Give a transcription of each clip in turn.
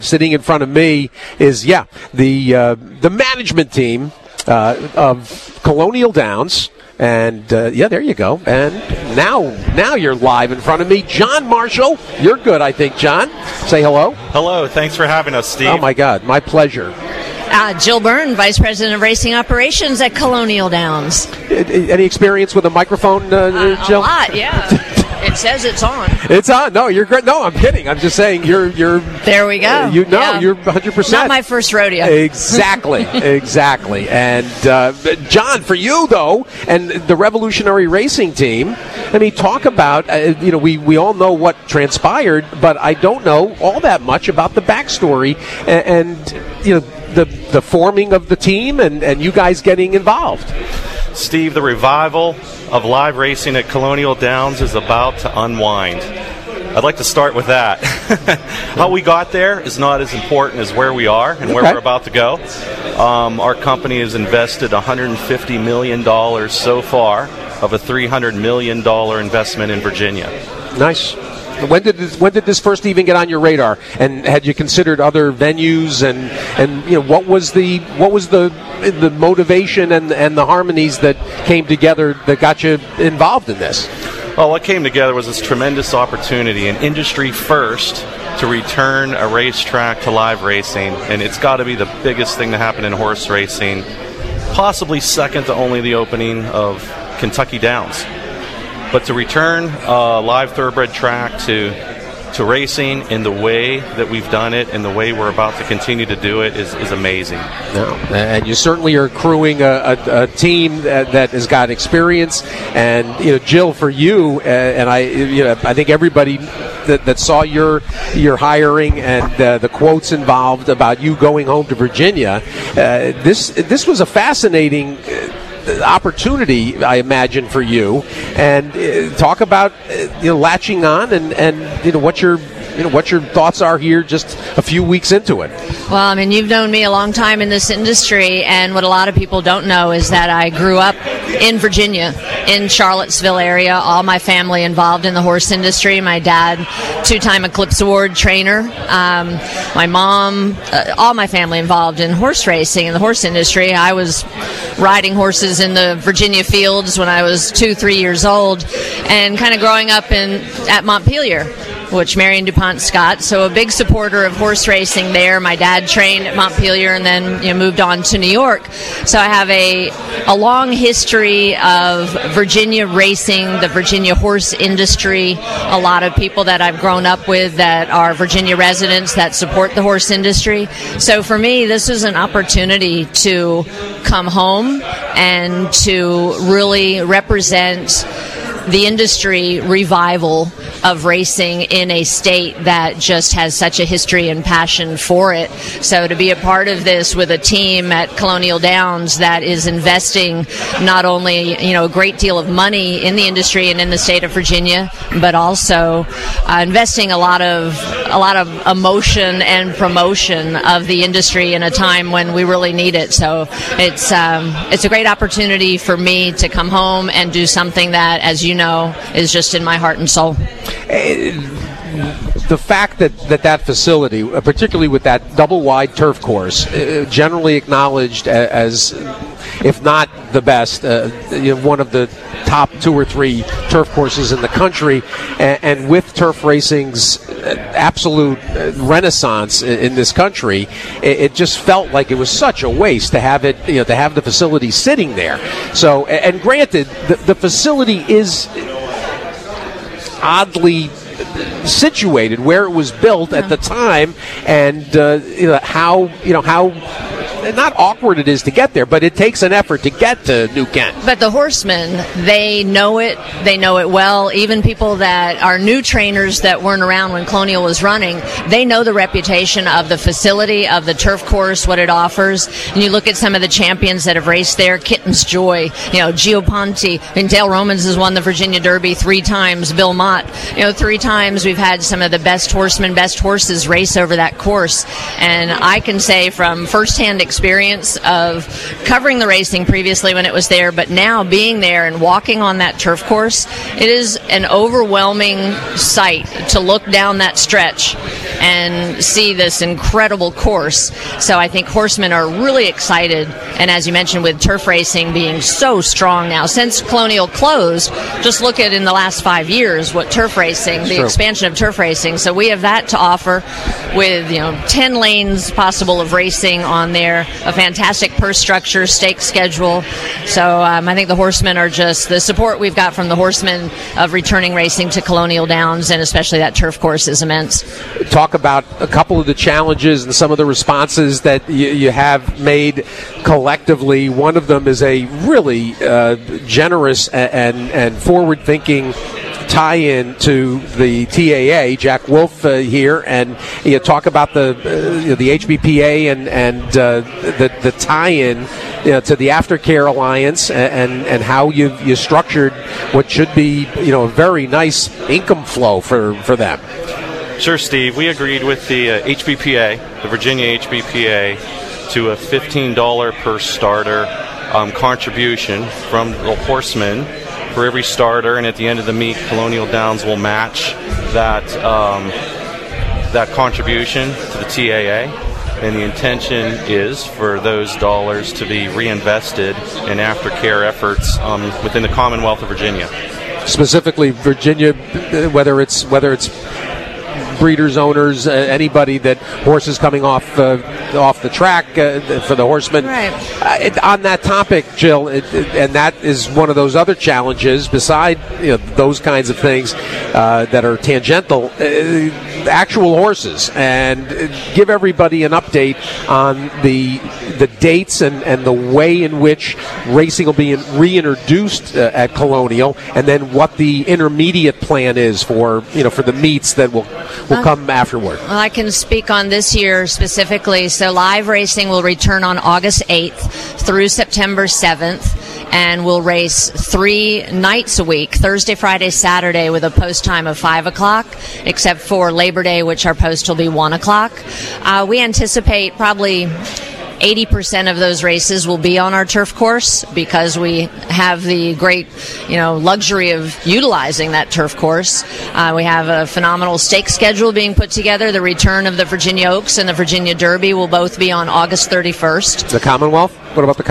Sitting in front of me is, the management team of Colonial Downs. And, there you go. And now you're live in front of me. John Marshall, you're good, I think, John. Say hello. Hello. Thanks for having us, Steve. Oh, my God. My pleasure. Jill Byrne, Vice President of Racing Operations at Colonial Downs. Any experience with a microphone, Jill? A lot, yeah. It says it's on. It's on. No, you're great. No, I'm kidding. I'm just saying you're. There we go. You're 100%. Not my first rodeo. Exactly. Exactly. And John, for you though, and the Revolutionary Racing Team. I mean, talk about. We all know what transpired, but I don't know all that much about the backstory and the forming of the team and you guys getting involved. Steve, the revival of live racing at Colonial Downs is about to unwind. I'd like to start with that. How we got there is not as important as where we are and where we're about to go. Our company has invested $150 million so far of a $300 million investment in Virginia. Nice. When did this first even get on your radar? And had you considered other venues? And what was the motivation and the harmonies that came together that got you involved in this? Well, what came together was this tremendous opportunity, an industry first, to return a racetrack to live racing, and it's got to be the biggest thing to happen in horse racing, possibly second to only the opening of Kentucky Downs. But to return a live thoroughbred track to racing in the way that we've done it and the way we're about to continue to do it is amazing. No. And you certainly are crewing a team that has got experience. And Jill, for you and I think everybody that saw your hiring and the quotes involved about you going home to Virginia, this was a fascinating opportunity, I imagine, for you, and talk about latching on and what your thoughts are here just a few weeks into it. Well, I mean, you've known me a long time in this industry, and what a lot of people don't know is that I grew up in Virginia, in Charlottesville area, all my family involved in the horse industry. My dad, 2-time Eclipse Award trainer. My mom, all my family involved in horse racing in the horse industry. I was riding horses in the Virginia fields when I was 2-3 years old, and kind of growing up at Montpelier, which Marion DuPont Scott, so a big supporter of horse racing there. My dad trained at Montpelier and then moved on to New York. So I have a long history of Virginia racing, the Virginia horse industry, a lot of people that I've grown up with that are Virginia residents that support the horse industry. So for me, this is an opportunity to come home and to really represent the industry revival of racing in a state that just has such a history and passion for it. So to be a part of this with a team at Colonial Downs that is investing not only a great deal of money in the industry and in the state of Virginia, but also investing a lot of emotion and promotion of the industry in a time when we really need it. So it's a great opportunity for me to come home and do something that, as you know, is just in my heart and soul. The fact that facility, particularly with that double-wide turf course, generally acknowledged as, if not the best, one of the top 2 or 3 turf courses in the country, and with turf racing's absolute renaissance in this country, it just felt like it was such a waste to have it, to have the facility sitting there. So, and granted, the facility is oddly situated where it was built at the time, and how not awkward it is to get there, but it takes an effort to get to New Kent. But the horsemen, they know it well. Even people that are new trainers that weren't around when Colonial was running, they know the reputation of the facility, of the turf course, what it offers. And you look at some of the champions that have raced there, Kitten's Joy, Gio Ponte, and Dale Romans has won the Virginia Derby 3 times, Bill Mott, 3 times we've had some of the best horsemen, best horses race over that course. And I can say from firsthand experience of covering the racing previously when it was there, but now being there and walking on that turf course, it is an overwhelming sight to look down that stretch and see this incredible course. So I think horsemen are really excited. And as you mentioned, with turf racing being so strong now, since Colonial closed, just look at in the last 5 years what turf racing, the expansion of turf racing. So we have that to offer with 10 lanes possible of racing on there, a fantastic purse structure, stake schedule. So I think the horsemen are just, the support we've got from the horsemen of returning racing to Colonial Downs, and especially that turf course, is immense. Talk about a couple of the challenges and some of the responses that you have made collectively. One of them is a really generous and forward-thinking tie-in to the TAA. Jack Wolf here, and you talk about the HBPA and the tie-in to the Aftercare Alliance and how you structured what should be a very nice income flow for them. Sure, Steve. We agreed with the HBPA, the Virginia HBPA, to a $15 per starter contribution from the horsemen for every starter, and at the end of the meet, Colonial Downs will match that contribution to the TAA, and the intention is for those dollars to be reinvested in aftercare efforts within the Commonwealth of Virginia. Specifically, Virginia, whether it's breeders, owners, anybody that horses coming off the track for the horsemen. Right. On that topic, Jill, and that is one of those other challenges beside those kinds of things that are tangential, actual horses, and give everybody an update on the dates and the way in which racing will be reintroduced at Colonial, and then what the intermediate plan is for the meets that will come afterward. Well, I can speak on this year specifically. So live racing will return on August 8th through September 7th. And we'll race 3 nights a week, Thursday, Friday, Saturday, with a post time of 5 o'clock, except for Labor Day, which our post will be 1 o'clock. We anticipate probably 80% of those races will be on our turf course because we have the great, luxury of utilizing that turf course. We have a phenomenal stake schedule being put together. The return of the Virginia Oaks and the Virginia Derby will both be on August 31st. The Commonwealth? What about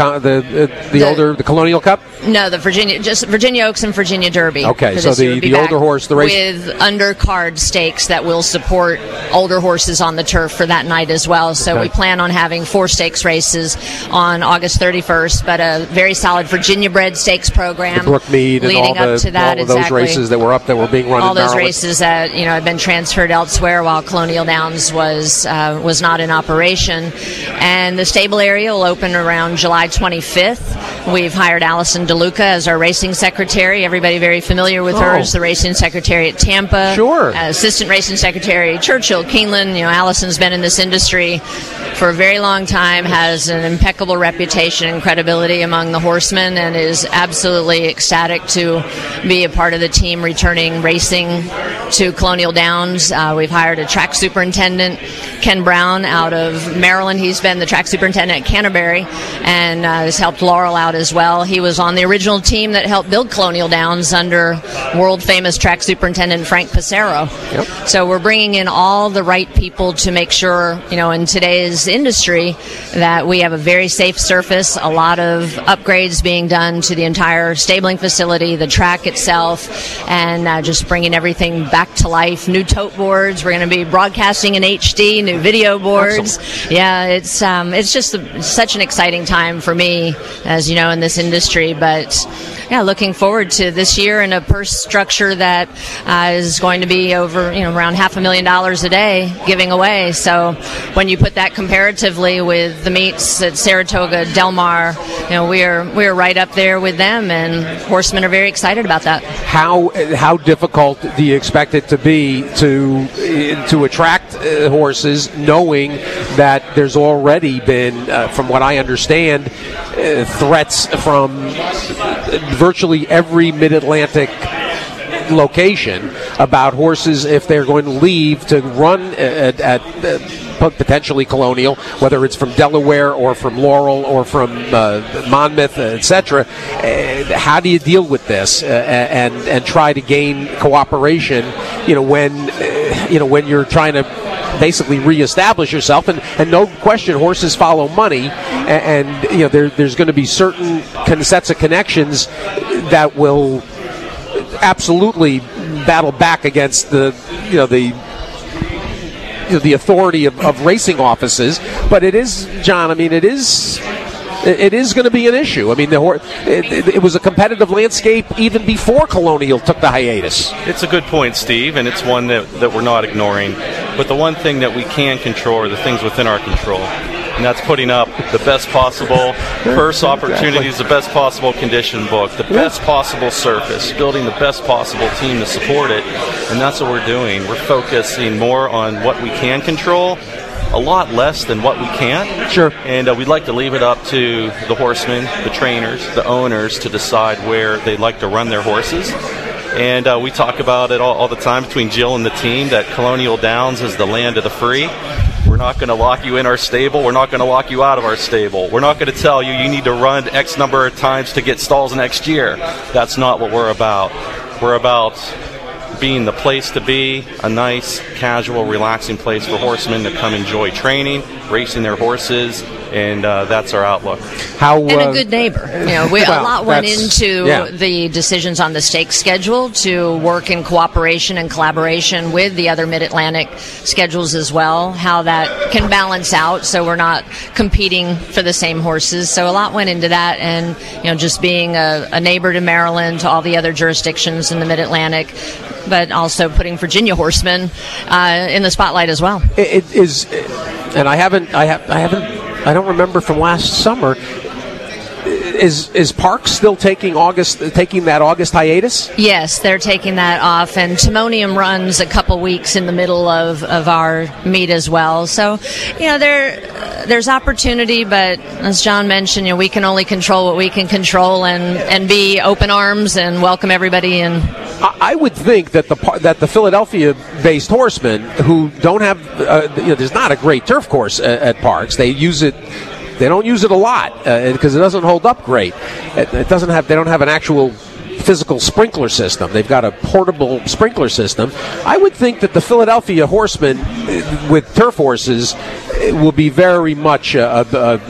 the Colonial Cup? No, just Virginia Oaks and Virginia Derby. Okay, so the older horse, the race with undercard stakes that will support older horses on the turf for that night as well. So we plan on having 4 stakes races on August 31st, but a very solid Virginia-bred stakes program. The Brookmead and all of those races that were being run. All in those Maryland. races that had been transferred elsewhere while Colonial Downs was not in operation, and the stable area will open around July 25th. We've hired Allison DeLuca as our racing secretary. Everybody very familiar with her as the racing secretary at Tampa. Sure. Assistant racing secretary Churchill, Keeneland. Allison's been in this industry for a very long time, has an impeccable reputation and credibility among the horsemen, and is absolutely ecstatic to be a part of the team returning racing to Colonial Downs. We've hired a track superintendent, Ken Brown, out of Maryland. He's been the track superintendent at Canterbury and has helped Laurel out as well. He was on the original team that helped build Colonial Downs under world-famous track superintendent Frank Passero. Yep. So we're bringing in all the right people to make sure, in today's industry, that we have a very safe surface, a lot of upgrades being done to the entire stabling facility, the track itself, and just bringing everything back to life. New tote boards. We're going to be broadcasting in HD, new video boards. Excellent. Yeah, it's just such an exciting time for me, as you know, in this industry. But yeah, looking forward to this year and a purse structure that is going to be over, around $500,000 a day giving away. So when you put that comparatively with the meets at Saratoga, Del Mar, we're right up there with them, and horsemen are very excited about that. How difficult do you expect it to be to attract horses, knowing that there's already been, from what I understand, threats from virtually every Mid-Atlantic location about horses if they're going to leave to run at potentially Colonial, whether it's from Delaware or from Laurel or from Monmouth, etc. How do you deal with this and try to gain cooperation? When you're trying to basically reestablish yourself. And no question, horses follow money, and there's going to be certain sets of connections that will absolutely battle back against the authority of racing offices. But it is, John, I mean, it is going to be an issue. I mean, it was a competitive landscape even before Colonial took the hiatus. It's a good point, Steve, and it's one that we're not ignoring. But the one thing that we can control are the things within our control, and that's putting up the best possible purse opportunities, the best possible condition book, the best possible surface, building the best possible team to support it, and that's what we're doing. We're focusing more on what we can control, a lot less than what we can't. Sure. And we'd like to leave it up to the horsemen, the trainers, the owners to decide where they'd like to run their horses. And we talk about it all the time between Jill and the team that Colonial Downs is the land of the free. We're not going to lock you in our stable. We're not going to lock you out of our stable. We're not going to tell you need to run X number of times to get stalls next year. That's not what we're about. We're about being the place to be, a nice, casual, relaxing place for horsemen to come enjoy training, racing their horses, and that's our outlook. And a good neighbor. A lot went into the decisions on the stake schedule to work in cooperation and collaboration with the other Mid-Atlantic schedules as well, how that can balance out so we're not competing for the same horses. So a lot went into that, and just being a neighbor to Maryland, to all the other jurisdictions in the Mid-Atlantic, but also putting Virginia horsemen in the spotlight as well. It is, and I don't remember from last summer. Is Parks still taking that August hiatus? Yes, they're taking that off, and Timonium runs a couple weeks in the middle of our meet as well. So, there's opportunity, but as John mentioned, we can only control what we can control, and be open arms and welcome everybody in. I would think that the Philadelphia-based horsemen who don't have, there's not a great turf course at Parks. They use it. They don't use it a lot because it doesn't hold up great. They don't have an actual physical sprinkler system. They've got a portable sprinkler system. I would think that the Philadelphia horsemen with turf horses will be very much on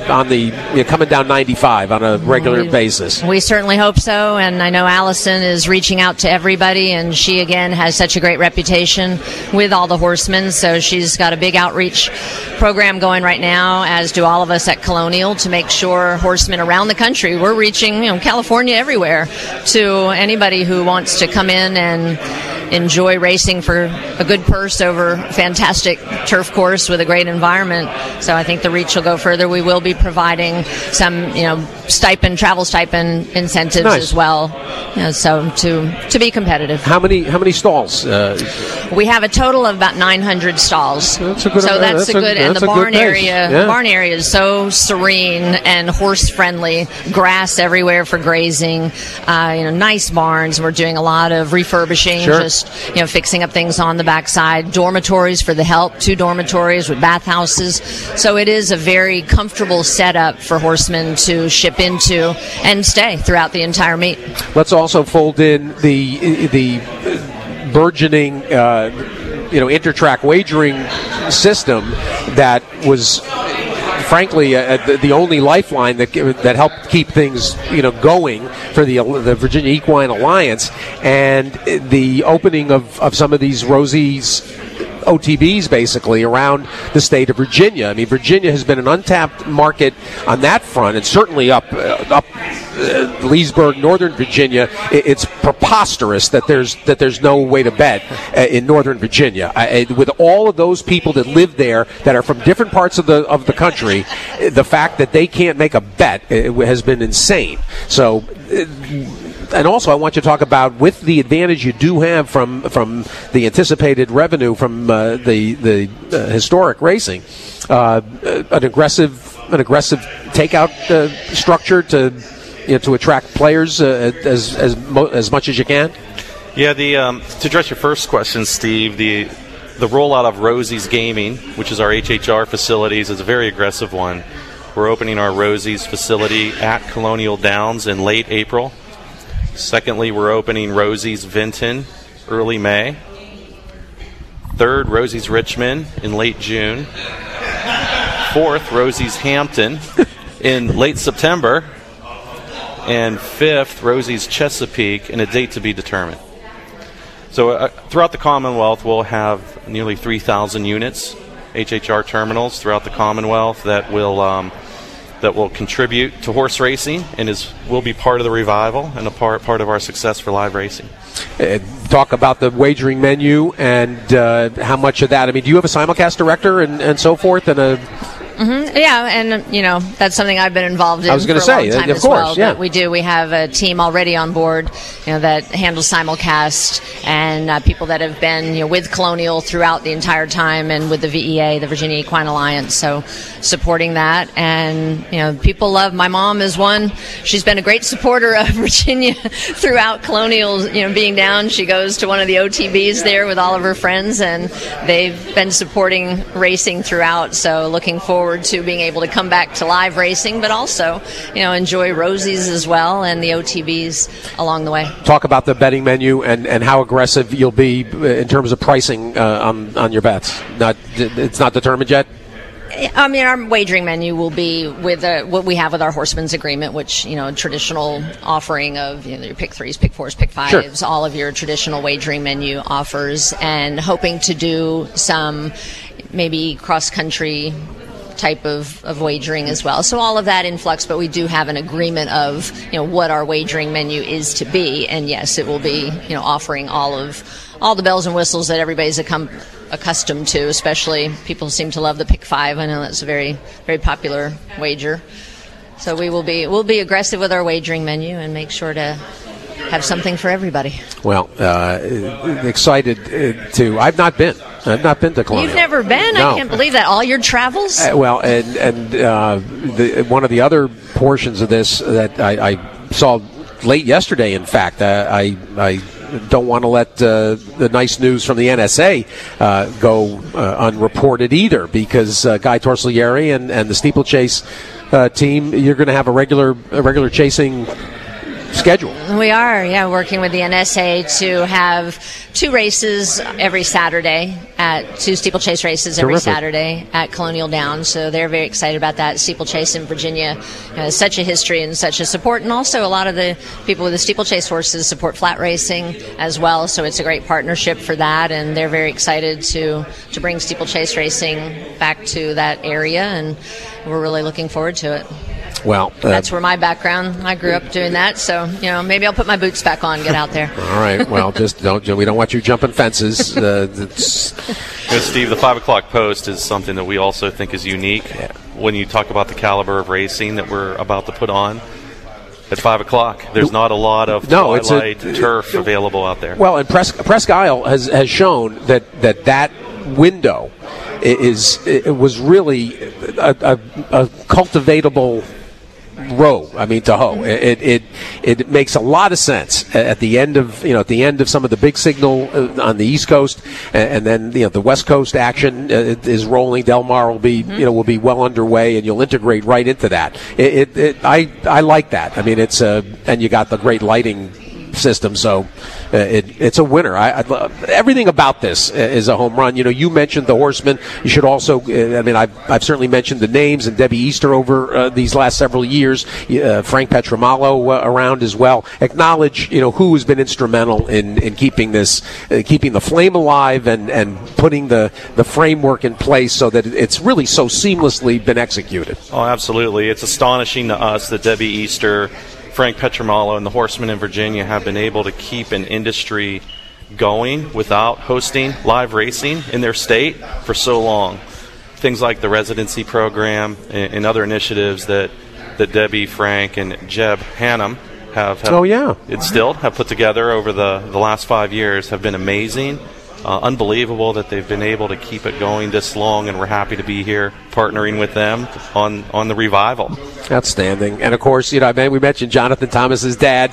the coming down 95 on a regular basis. We certainly hope so, and I know Allison is reaching out to everybody, and she again has such a great reputation with all the horsemen, so she's got a big outreach program going right now, as do all of us at Colonial, to make sure horsemen around the country, we're reaching California, everywhere, to anybody who wants to come in and enjoy racing for a good purse over a fantastic turf course with a great environment. So I think the reach will go further. We will be providing some, travel stipend incentives as well. So to be competitive. How many stalls? We have a total of about 900 stalls. That's a good. And the barn area is so serene and horse friendly. Grass everywhere for grazing. Nice barns. We're doing a lot of refurbishing. Sure. Just fixing up things on the backside. Dormitories for the help. 2 dormitories with bathhouses. So it is a very comfortable setup for horsemen to ship into and stay throughout the entire meet. Let's also fold in the burgeoning intertrack wagering system that was frankly the only lifeline that helped keep things going for the Virginia Equine Alliance, and the opening of some of these Rosie's OTBs basically around the state of Virginia. I mean, Virginia has been an untapped market on that front, and certainly up Leesburg, Northern Virginia. It's preposterous that there's no way to bet in Northern Virginia. With all of those people that live there that are from different parts of the country, the fact that they can't make a bet has been insane. So. And also, I want you to talk about, with the advantage you do have from the anticipated revenue from the historic racing, an aggressive takeout structure to attract players as much as you can. Yeah, to address your first question, Steve, the rollout of Rosie's Gaming, which is our HHR facilities, is a very aggressive one. We're opening our Rosie's facility at Colonial Downs in late April. Secondly, we're opening Rosie's Vinton early May. 3rd, Rosie's Richmond in late June. 4th, Rosie's Hampton in late September. And 5th, Rosie's Chesapeake, and a date to be determined. So throughout the Commonwealth, we'll have nearly 3,000 units, HHR terminals throughout the Commonwealth that will contribute to horse racing and will be part of the revival and a part of our success for live racing. Talk about the wagering menu and how much of that. I mean, do you have a simulcast director and so forth and a... Mm-hmm. Yeah, and that's something I've been involved in. I was going to say, a long time of as course, well, yeah. We do. We have a team already on board, that handles simulcast, and people that have been, with Colonial throughout the entire time, and with the VEA, the Virginia Equine Alliance. So supporting that, and people love. My mom is one. She's been a great supporter of Virginia throughout Colonial. Being down, she goes to one of the OTBs there with all of her friends, and they've been supporting racing throughout. So looking forward to being able to come back to live racing, but also, enjoy Rosie's as well and the OTBs along the way. Talk about the betting menu and how aggressive you'll be in terms of pricing on your bets. It's not determined yet? I mean, our wagering menu will be with what we have with our Horseman's Agreement, which, a traditional offering of, your pick 3s, pick 4s, pick 5s, sure. All of your traditional wagering menu offers, and hoping to do some maybe cross-country type of wagering as well. So all of that in flux, but we do have an agreement of, what our wagering menu is to be. And yes, it will be, offering all the bells and whistles that everybody's accustomed to, especially people seem to love the pick 5. I know that's a very, very popular wager. So we'll be aggressive with our wagering menu and make sure to have something for everybody. Well, excited to. I've not been to Colonial. You've never been? No. I can't believe that. All your travels? Well, and one of the other portions of this that I saw late yesterday, in fact, I don't want to let the nice news from the NSA go unreported either, because Guy Torsiglieri and the steeplechase team, you're going to have a regular chasing schedule. We are, working with the NSA to have 2 races every Saturday, 2 steeplechase races every Saturday at Colonial Downs. So they're very excited about that. Steeplechase in Virginia has such a history and such a support, and also a lot of the people with the steeplechase horses support flat racing as well. So it's a great partnership for that, and they're very excited to bring steeplechase racing back to that area, and we're really looking forward to it. Well, that's where my background. I grew up doing that, so maybe I'll put my boots back on, get out there. All right. Well, just don't. We don't want you jumping fences. Steve, the 5 o'clock post is something that we also think is unique. Yeah. When you talk about the caliber of racing that we're about to put on at 5 o'clock, there's not a lot of twilight turf available out there. Well, and Presque Isle has shown that window was really a cultivatable row. I mean, to hoe. It makes a lot of sense at the end of some of the big signal on the East Coast, and then the West Coast action is rolling. Del Mar will be will be well underway, and you'll integrate right into that. I like that. I mean, and you got the great lighting system, so it's a winner. Everything about this is a home run. You mentioned the horsemen. You should also, I've certainly mentioned the names, and Debbie Easter over these last several years, Frank Petramalo around as well. Acknowledge, who has been instrumental in keeping the flame alive and putting the framework in place so that it's really so seamlessly been executed. Oh, absolutely. It's astonishing to us that Debbie Easter, Frank Petramalo, and the Horsemen in Virginia have been able to keep an industry going without hosting live racing in their state for so long. Things like the residency program and other initiatives that Debbie, Frank, and Jeb Hannum have instilled, have put together over the last 5 years have been amazing. Unbelievable that they've been able to keep it going this long, and we're happy to be here partnering with them on the revival. Outstanding. And of course, we mentioned Jonathan Thomas's dad,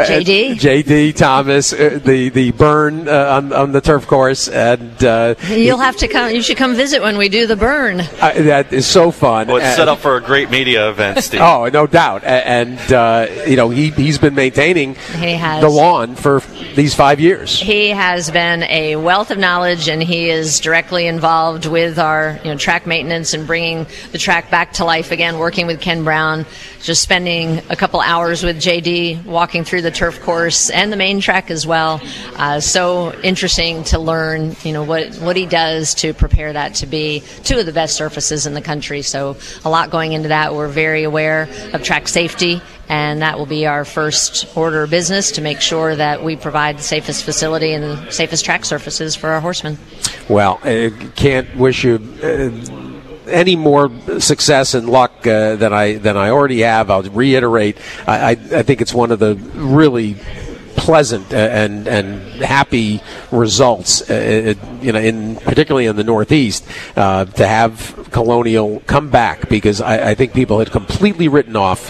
JD Thomas, the burn on the turf course, and you'll have to come. You should come visit when we do the burn. That is so fun. Well, it's set up for a great media event, Steve. Oh, no doubt. And he's been maintaining the lawn for these 5 years. He has been a wealth of knowledge, and he is directly involved with our track maintenance and bringing the track back to life again, working with Ken Brown, just spending a couple hours with JD walking through the turf course and the main track as well. So interesting to learn what he does to prepare that to be two of the best surfaces in the country. So a lot going into that. We're very aware of track safety, and that will be our first order of business to make sure that we provide the safest facility and the safest track surfaces for our horsemen. Well, I can't wish you any more success and luck than I already have. I'll reiterate, I think it's one of the really pleasant and happy results, particularly in the Northeast, to have Colonial come back, because I think people had completely written off,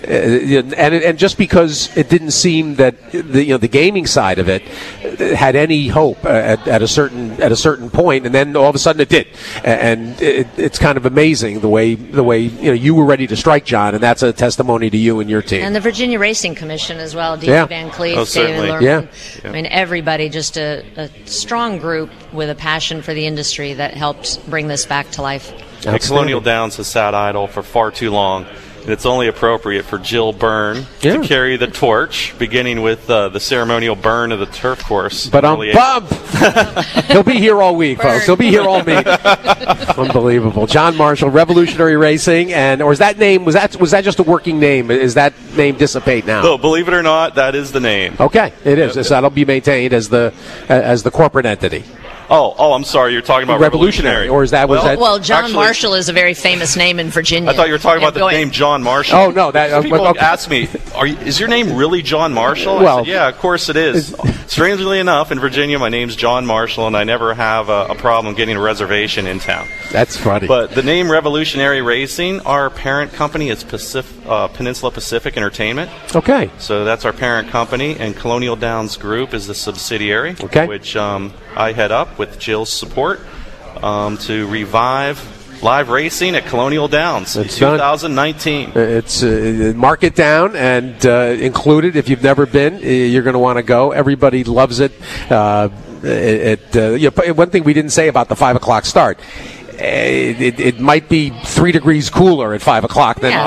and just because it didn't seem that the gaming side of it had any hope at a certain point, and then all of a sudden it did, and it's kind of amazing the way you were ready to strike, John, and that's a testimony to you and your team and the Virginia Racing Commission as well. Dean Van Cleef, David Lerman. Yeah. I mean, everybody, just a strong group with a passion for the industry that helped bring this back to life. Colonial Downs has sat idle for far too long, and it's only appropriate for Jill Byrne to carry the torch, beginning with the ceremonial burn of the turf course. But Bob, he'll be here all week, folks. He'll be here all week. Unbelievable. John Marshall, Revolutionary Racing, or is that name, was that just a working name? Is that name dissipate now? No, believe it or not, that is the name. Okay, it is. Yep. That'll be maintained as the corporate entity. Oh, I'm sorry. You're talking about Revolutionary. Or is that... Well, John Marshall is a very famous name in Virginia. I thought you were talking about the name John Marshall. Oh, no. People ask me, is your name really John Marshall? I said, yeah, of course it is. Strangely enough, in Virginia, my name's John Marshall, and I never have a problem getting a reservation in town. That's funny. But the name Revolutionary Racing, our parent company is Peninsula Pacific Entertainment. Okay. So that's our parent company, and Colonial Downs Group is the subsidiary, which I head up with Jill's support to revive live racing at Colonial Downs in 2019. It's mark it down and include it. If you've never been, you're going to want to go. Everybody loves it. One thing we didn't say about the 5 o'clock start. It might be 3 degrees cooler at 5 o'clock than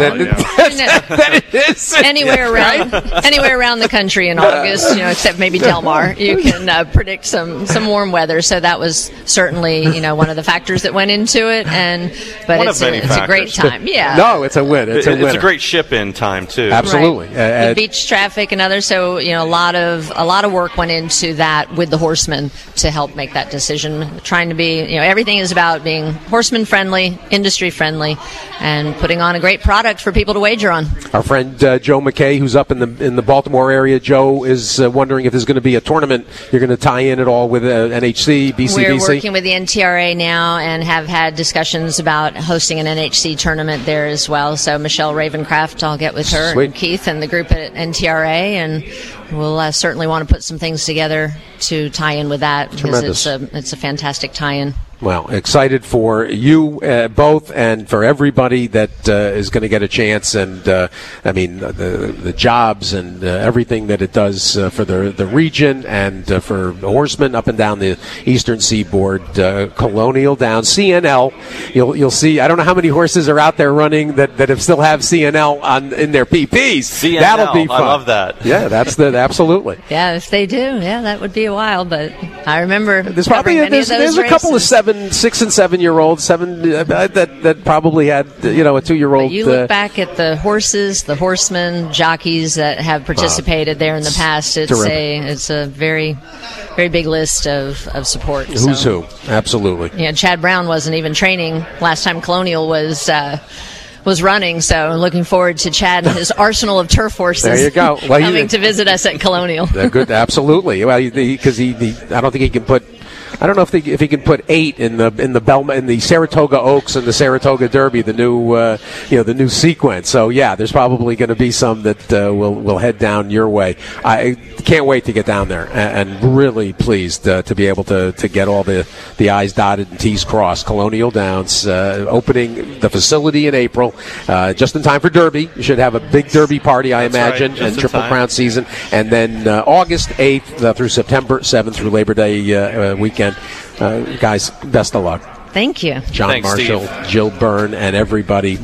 it is anywhere around the country in August, except maybe Del Mar. You can predict some warm weather. So that was certainly one of the factors that went into it. But it's a great time. Yeah. No, it's a win. It's a great ship-in time too. Absolutely. Right. Beach traffic and others. So a lot of work went into that with the horsemen to help make that decision. Trying to be everything is about being horseman friendly, industry friendly, and putting on a great product for people to wager on. Our friend Joe McKay, who's up in the Baltimore area, Joe is wondering if there's going to be a tournament. You're going to tie in at all with NHC, BCBC? We're working with the NTRA now and have had discussions about hosting an NHC tournament there as well. So Michelle Ravencraft, I'll get with her and Keith and the group at NTRA, and we'll certainly want to put some things together to tie in with that. Tremendous. Because it's a fantastic tie-in. Well, excited for you both and for everybody that is going to get a chance. And, the jobs and everything that it does for the region and for horsemen up and down the eastern seaboard. Colonial Downs, CNL. You'll see, I don't know how many horses are out there running that still have CNL in their PPs. CNL, that'll be fun. I love that. Yeah, that's absolutely. Yeah, if they do, that would be a while. But I remember there's a couple of 6 and 7 year olds, that probably had a 2-year-old. But you look back at the horses, the horsemen, jockeys that have participated there in the past. It's a very, very big list of support. Who's who? Absolutely. Yeah, Chad Brown wasn't even training last time Colonial was running, so looking forward to Chad and his arsenal of turf horses. There you go. Coming to visit us at Colonial. Good, absolutely. Well, because I don't think he can put. I don't know if he can put 8 in the Saratoga Oaks and the Saratoga Derby, the new sequence. So yeah, there's probably going to be some that will head down your way. I can't wait to get down there, and really pleased to be able to get all the I's dotted and T's crossed. Colonial Downs opening the facility in April, just in time for Derby. You should have a big Derby party, I imagine, right, and Triple Crown season, and then August 8th through September 7th through Labor Day weekend. again. Guys, best of luck. Thank you. John Thanks, Marshall, Steve. Jill Byrne, and everybody